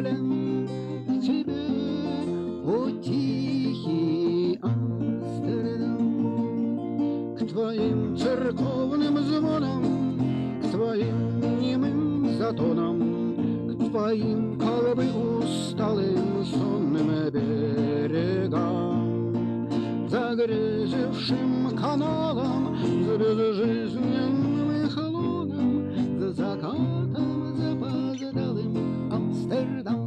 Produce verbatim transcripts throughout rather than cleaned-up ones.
волен к тебе, о тихий Амстердам, к твоим церковным звонам, к твоим немым затонам, к твоим как бы усталым сонным берегам, загрезившим каналом, за безжизненным холодом, за закатом запоздалым Амстердам,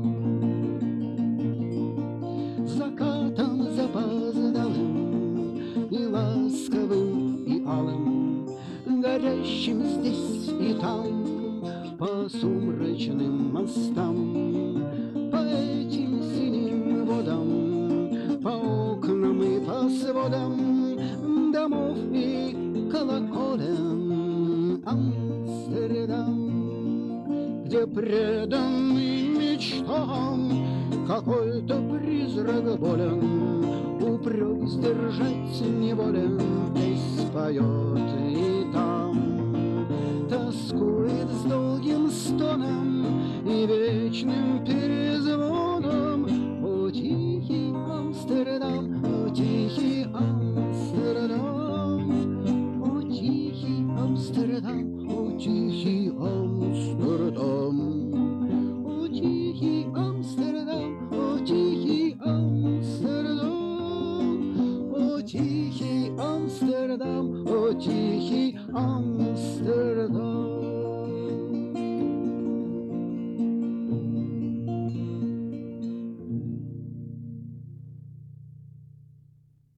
закатом запоздалым и ласковым и алым, горящим здесь и там по сумрачным мостам, по этим синим водам, по окнам и по сводам домов и колоколен Амстердам, где преданный мечтам какой-то призрак болен, упрек сдержать неволен, здесь поет и там тоскует с долгим стоном и вечным перезвоном. О тихий Амстердам, о тихий Амстердам, о тихий Амстердам, о тихий Амстердам, о тихий Амстердам, о тихий Амстердам, о тихий Амстердам, о тихий Амстердам.